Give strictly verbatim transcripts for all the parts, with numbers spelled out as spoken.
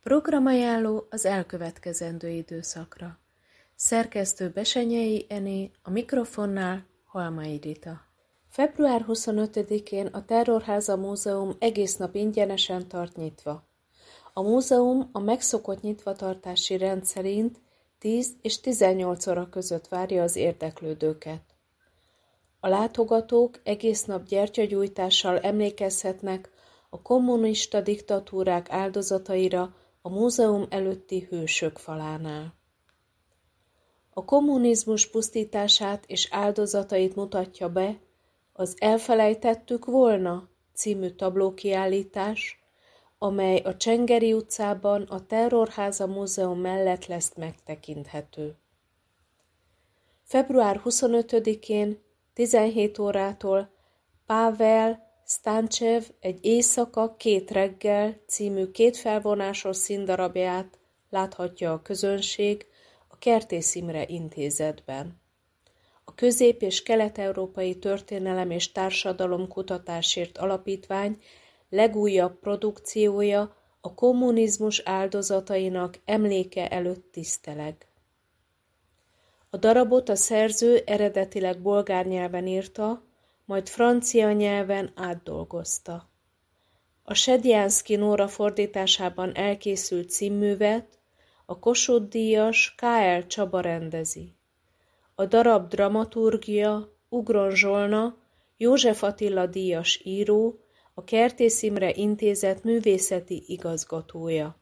Programajánló az elkövetkezendő időszakra. Szerkesztő Besenyei Ené, a mikrofonnál Halmai Rita. február huszonötödikén a Terrorháza Múzeum egész nap ingyenesen tart nyitva. A múzeum a megszokott nyitvatartási rend szerint tíz és tizennyolc óra között várja az érdeklődőket. A látogatók egész nap gyertyagyújtással emlékezhetnek a kommunista diktatúrák áldozataira a múzeum előtti hősök falánál. A kommunizmus pusztítását és áldozatait mutatja be az Elfelejtettük volna című tablókiállítás, amely a Csengeri utcában a Terrorháza Múzeum mellett lesz megtekinthető. február huszonötödikén tizenhét órától Pavel Stancsev egy éjszaka, két reggel című kétfelvonásos színdarabját láthatja a közönség a Kertész Imre Intézetben. A Közép- és Kelet-Európai Történelem és Társadalomkutatásért Alapítvány legújabb produkciója a kommunizmus áldozatainak emléke előtt tiszteleg. A darabot a szerző eredetileg bolgár nyelven írta, majd francia nyelven átdolgozta. A Sedjánszky Nóra fordításában elkészült címművet a Kossuth-díjas ká el Csaba rendezi. A darab dramaturgia Ugron Zsolna, József Attila díjas író, a Kertész Imre Intézet művészeti igazgatója.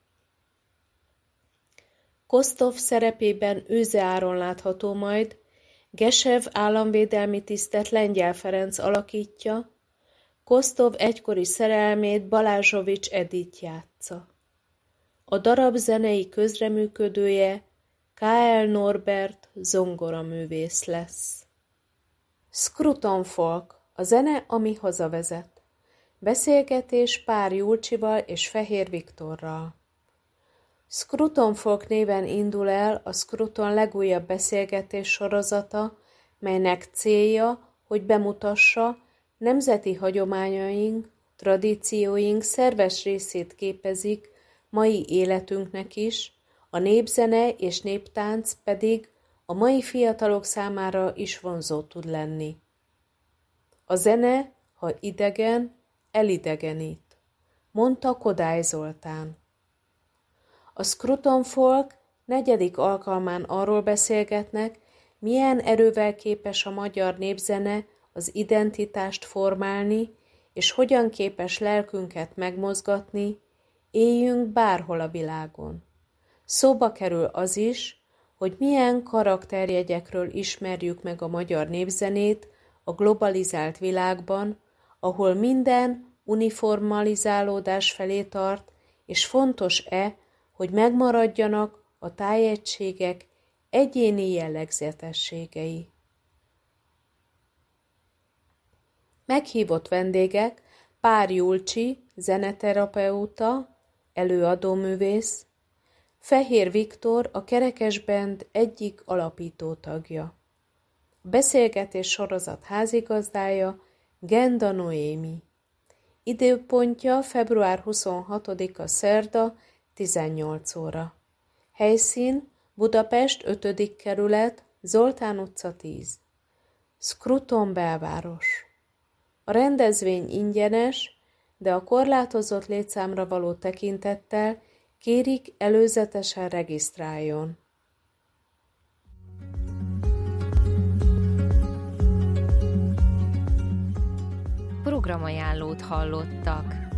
Kosztov szerepében Őze Áron látható majd, Gesev államvédelmi tisztet Lengyel Ferenc alakítja, Kosztov egykori szerelmét Balázsovics Edith játsza. A darab zenei közreműködője ká el Norbert zongoraművész lesz. Scruton Folk, a zene, ami hazavezet. Beszélgetés Pár Julcsival és Fehér Viktorral. Scruton Folk néven indul el a Scruton legújabb beszélgetés sorozata, melynek célja, hogy bemutassa, nemzeti hagyományaink, tradícióink szerves részét képezik mai életünknek is, a népzene és néptánc pedig a mai fiatalok számára is vonzó tud lenni. A zene, ha idegen, elidegenít, mondta Kodály Zoltán. A Scruton Folk negyedik alkalmán arról beszélgetnek, milyen erővel képes a magyar népzene az identitást formálni, és hogyan képes lelkünket megmozgatni, éljünk bárhol a világon. Szóba kerül az is, hogy milyen karakterjegyekről ismerjük meg a magyar népzenét a globalizált világban, ahol minden uniformalizálódás felé tart, és fontos-e, hogy megmaradjanak a tájegységek egyéni jellegzetességei. Meghívott vendégek Pár Julcsi, zeneterapeuta, előadóművész, Fehér Viktor, a Kerekesband egyik alapító tagja. A beszélgetés sorozat házigazdája Genda Noémi. Időpontja február huszonhatodika szerda, tizennyolc óra. Helyszín Budapest ötödik kerület, Zoltán utca tíz. Scruton belváros. A rendezvény ingyenes, de a korlátozott létszámra való tekintettel kérik előzetesen regisztráljon. Programajánlót hallottak.